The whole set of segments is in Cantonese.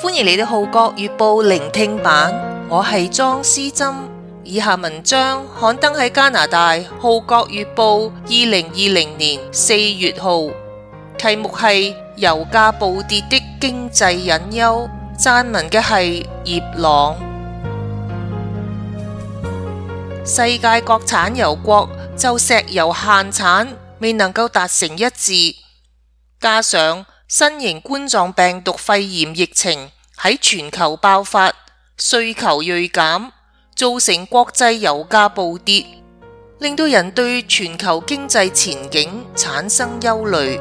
歡迎嚟到《號角月報》聆聽版，我係莊思針。以下文章刊登喺加拿大《號角月報》2020年4月號，題目係油價暴跌的經濟隱憂，撰文嘅係葉朗。世界各產油國就石油限產未能夠達成一致，加上新型冠狀病毒肺炎疫情喺全球爆發，需求銳減，造成國際油價暴跌，令到人對全球經濟前景產生憂慮。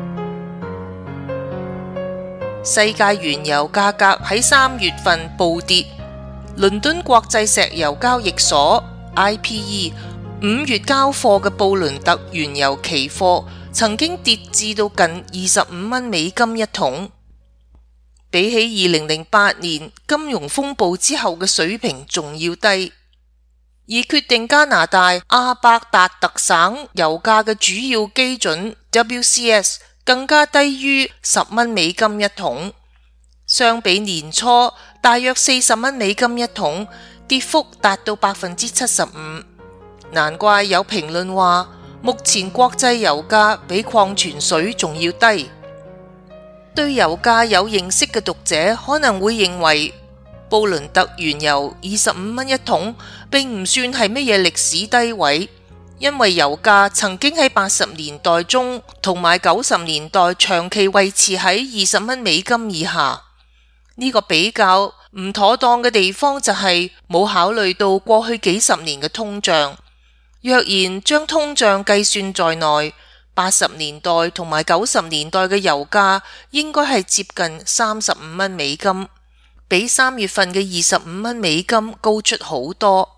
世界原油價格喺3月份暴跌，倫敦國際石油交易所 IPE 5月交貨嘅布倫特原油期貨曾經跌至到近25蚊美金一桶，比起2008年金融風暴之後嘅水平仲要低。而決定加拿大阿伯達特省油價嘅主要基準 WCS 更加低於10蚊美金一桶，相比年初大約40蚊美金一桶，跌幅達到 75%。難怪有評論話，目前國際油價比礦泉水仲要低。對油價有認識嘅讀者可能會認為，布倫特原油25蚊一桶並唔算係乜嘢歷史低位，因為油價曾經喺80年代中同埋90年代長期維持喺20蚊美金以下。呢個比較唔妥當嘅地方就係冇考慮到過去幾十年嘅通脹。若然將通脹計算在內，80年代同埋90年代嘅油價應該係接近35蚊美金，比3月份嘅25蚊美金高出好多。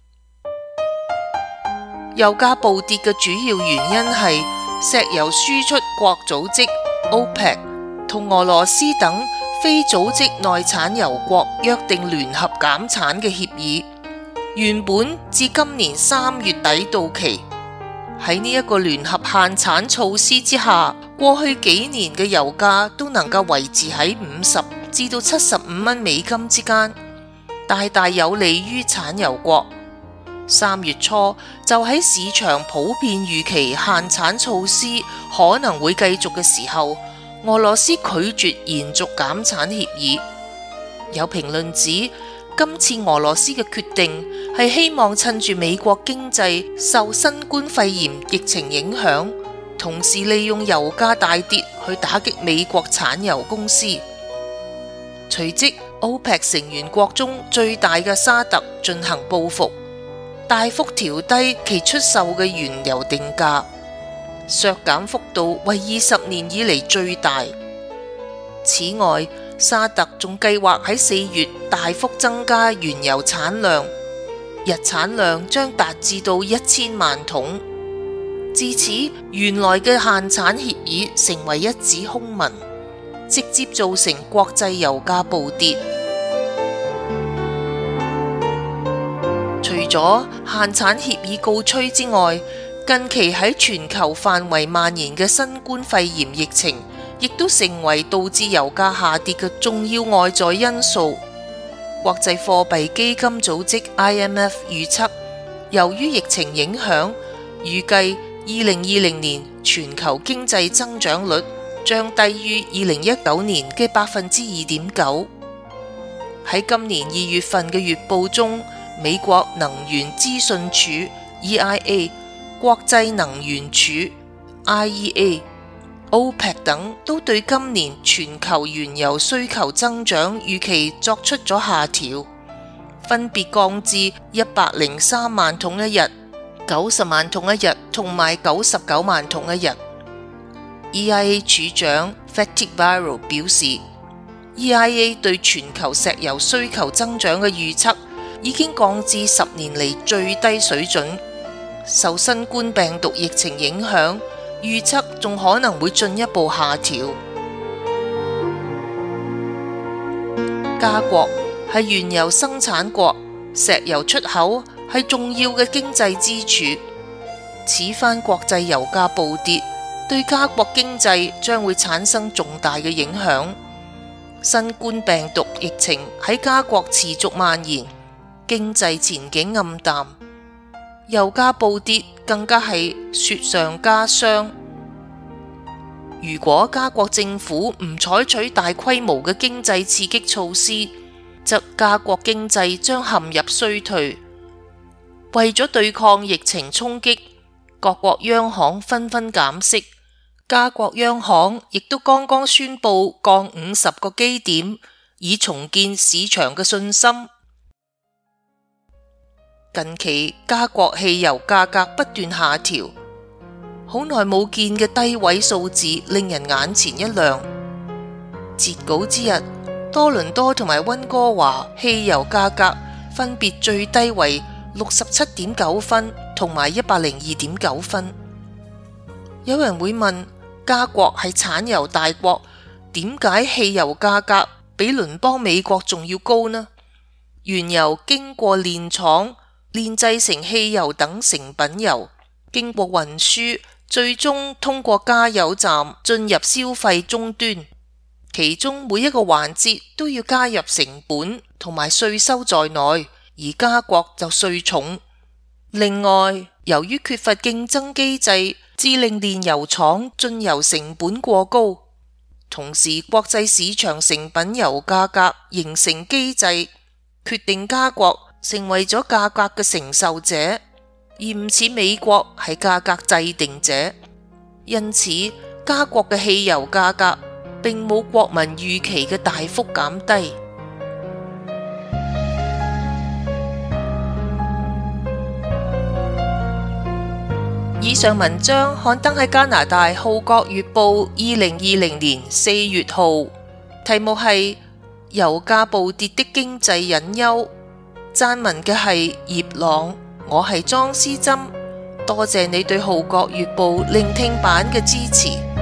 油價暴跌嘅主要原因係石油輸出國組織 OPEC 同俄羅斯等非組織內產油國約定聯合減產嘅協議，原本至今年3月底到期。喺呢一個聯合限產措施之下，過去幾年嘅油價都能夠維持喺50至到75蚊美金之間，大大有利於產油國。3月初就喺市場普遍預期限產措施可能會繼續嘅時候，俄羅斯拒絕延續減產協議。有評論指，今次俄羅斯嘅決定係希望趁住美國經濟受新冠肺炎疫情影響，同時利用油價大跌去打擊美國產油公司。隨即 OPEC 成員國中最大嘅沙特進行報復，大幅調低其出售嘅原油定價，削減幅度為20年以嚟最大。此外，沙特仲計劃喺4月大幅增加原油產量，日產量將達至到1000萬桶。自此，原來嘅限產協議成為一紙空文，直接造成國際油價暴跌。除咗限產協議告吹之外，近期喺全球範圍蔓延嘅新冠肺炎疫情，亦都成為導致油價下跌嘅重要外在因素。國際貨幣基金組織 IMF 預測，由於疫情影響，預計2020年全球經濟增長率將低於2019年嘅 2.9%。喺今年2月份嘅月報中，美國能源資訊署 EIA、國際能源署 IEA、OPEC 等都對今年全球原油需求增長預期作出咗下調，分別降至103萬桶一日、90萬桶一日同埋99萬桶一日。EIA 處長 Fatih Birol 表示， EIA 對全球石油需求增長嘅預測已經降至10年嚟最低水準，受新冠病毒疫情影響，預測仲可能會進一步下調。加國係原油生產國，石油出口係重要嘅經濟支柱。此番國際油價暴跌，對加國經濟將會產生重大嘅影響。 新冠病毒疫情喺加國持續蔓延，經濟前景暗淡，油價暴跌更加係雪上加霜。如果加國政府唔採取大規模嘅經濟刺激措施，則加國經濟將陷入衰退。為咗對抗疫情衝擊，各國央行紛紛減息。加國央行亦都剛剛宣布降50個基點，以重建市場嘅信心。近期加國汽油價格不斷下調，好耐冇見嘅低位數字令人眼前一亮。截稿之日，多倫多同埋溫哥華汽油價格分別最低為67.9分同埋102.9分。有人會問，加國係產油大國，點解汽油價格比鄰邦美國仲要高呢？原油經過煉廠煉製成汽油等成品油，經過運輸，最終通過加油站進入消費終端，其中每一個環節都要加入成本同埋稅收在內，而加國就稅重。另外，由於缺乏競爭機制，致令煉油廠進油成本過高，同時國際市場成品油價格形成機制，決定加國成為咗價格嘅承受者，而唔似美國係價格制定者。因此，加國嘅汽油價格並冇國民預期嘅大幅減低。以上文章刊登喺加拿大《號角月報》2020年4月號，題目係油價暴跌的經濟隱憂。撰文嘅係葉朗，我係莊思珍，多謝你對《號角月報》聆聽版嘅支持。